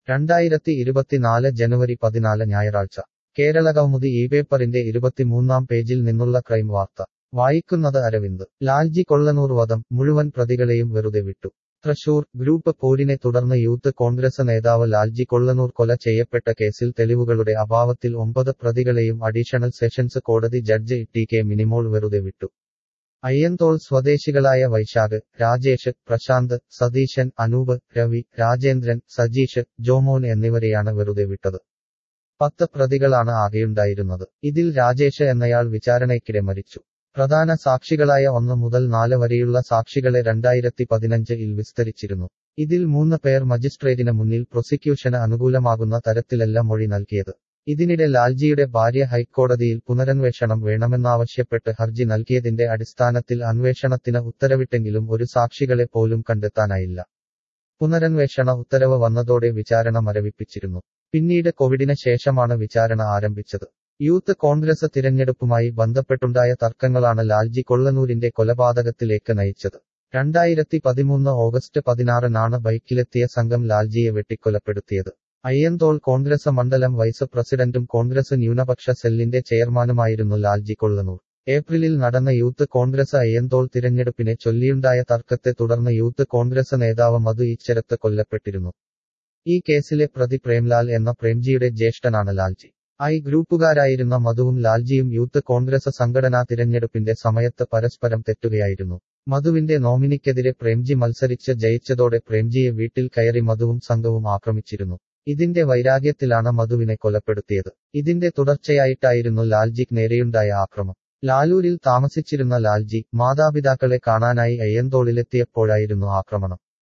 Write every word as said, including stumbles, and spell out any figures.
രണ്ടായിരത്തി ഇരുപത്തിനാല് ജനുവരി പതിനാല് ഞായറാഴ്ച കേരളകൗമുദി ഈ പേപ്പറിന്റെ ഇരുപത്തിമൂന്നാം പേജിൽ നിന്നുള്ള ക്രൈം വാർത്ത വായിക്കുന്നത് അരവിന്ദ്. ലാൽജി കൊള്ളനൂർ വധം, മുഴുവൻ പ്രതികളെയും വെറുതെ വിട്ടു. തൃശൂർ. ഗ്രൂപ്പ് പോരിനെ തുടർന്ന് യൂത്ത് കോൺഗ്രസ് നേതാവ് ലാൽജി കൊള്ളനൂർ കൊല ചെയ്യപ്പെട്ട കേസിൽ തെളിവുകളുടെ അഭാവത്തിൽ ഒമ്പത് പ്രതികളെയും അഡീഷണൽ സെഷൻസ് കോടതി ജഡ്ജ് ടി കെ മിനിമോൾ വെറുതെ വിട്ടു. അയ്യന്തോൾ സ്വദേശികളായ വൈശാഖ്, രാജേഷ്, പ്രശാന്ത്, സതീശൻ, അനൂപ്, രവി, രാജേന്ദ്രൻ, സജീഷ്, ജോമോൻ എന്നിവരെയാണ് വെറുതെ വിട്ടത്. പത്ത് പ്രതികളാണ് ആകെയുണ്ടായിരുന്നത്. ഇതിൽ രാജേഷ് എന്നയാൾ വിചാരണയ്ക്കിടെ മരിച്ചു. പ്രധാന സാക്ഷികളായ ഒന്ന് മുതൽ നാല് വരെയുള്ള സാക്ഷികളെ രണ്ടായിരത്തി പതിനഞ്ച് ഇൽ വിസ്തരിച്ചിരുന്നു. ഇതിൽ മൂന്ന് പേർ മജിസ്ട്രേറ്റിന് മുന്നിൽ പ്രോസിക്യൂഷന് അനുകൂലമാകുന്ന തരത്തിലല്ല മൊഴി നൽകിയത്. ഇതിനിടെ ലാൽജിയുടെ ഭാര്യ ഹൈക്കോടതിയിൽ പുനരന്വേഷണം വേണമെന്നാവശ്യപ്പെട്ട് ഹർജി നൽകിയതിന്റെ അടിസ്ഥാനത്തിൽ അന്വേഷണത്തിന് ഉത്തരവിട്ടെങ്കിലും ഒരു സാക്ഷികളെ പോലും കണ്ടെത്താനായില്ല. പുനരന്വേഷണ ഉത്തരവ് വന്നതോടെ വിചാരണ മരവിപ്പിച്ചിരുന്നു. പിന്നീട് കോവിഡിന് ശേഷമാണ് വിചാരണ ആരംഭിച്ചത്. യൂത്ത് കോൺഗ്രസ് തിരഞ്ഞെടുപ്പുമായി ബന്ധപ്പെട്ടുണ്ടായ തർക്കങ്ങളാണ് ലാൽജി കൊള്ളനൂരിന്റെ കൊലപാതകത്തിലേക്ക് നയിച്ചത്. രണ്ടായിരത്തി പതിമൂന്ന് ഓഗസ്റ്റ് പതിനാറിനാണ് ബൈക്കിലെത്തിയ സംഘം ലാൽജിയെ വെട്ടിക്കൊലപ്പെടുത്തിയത്. അയ്യന്തോൾ കോൺഗ്രസ് മണ്ഡലം വൈസ് പ്രസിഡന്റും കോൺഗ്രസ് ന്യൂനപക്ഷ സെല്ലിന്റെ ചെയർമാനുമായിരുന്നു ലാൽജി കൊള്ളനൂർ. ഏപ്രിലിൽ നടന്ന യൂത്ത് കോൺഗ്രസ് അയ്യന്തോൾ തിരഞ്ഞെടുപ്പിനെ ചൊല്ലിയുണ്ടായ തർക്കത്തെ തുടർന്ന് യൂത്ത് കോൺഗ്രസ് നേതാവ് മധു ഈച്ചരത്ത് കൊല്ലപ്പെട്ടിരുന്നു. ഈ കേസിലെ പ്രതി പ്രേംലാൽ എന്ന പ്രേംജിയുടെ ജ്യേഷ്ഠനാണ് ലാൽജി. ഐ ഗ്രൂപ്പുകാരായിരുന്ന മധുവും ലാൽജിയും യൂത്ത് കോൺഗ്രസ് സംഘടനാ തിരഞ്ഞെടുപ്പിന്റെ സമയത്ത് പരസ്പരം തെറ്റുകയായിരുന്നു. മധുവിന്റെ നോമിനിക്കെതിരെ പ്രേംജി മത്സരിച്ച് ജയിച്ചതോടെ പ്രേംജിയെ വീട്ടിൽ കയറി മധുവും സംഘവും ആക്രമിച്ചിരുന്നു. ഇതിന്റെ വൈരാഗ്യത്തിലാണ് മധുവിനെ കൊലപ്പെടുത്തിയത്. ഇതിന്റെ തുടർച്ചയായിട്ടായിരുന്നു ലാൽജിക്ക് നേരെയുണ്ടായ ആക്രമം. ലാലൂരിൽ താമസിച്ചിരുന്ന ലാൽജി മാതാപിതാക്കളെ കാണാനായി അയ്യന്തോളിലെത്തിയപ്പോഴായിരുന്നു ആക്രമണം.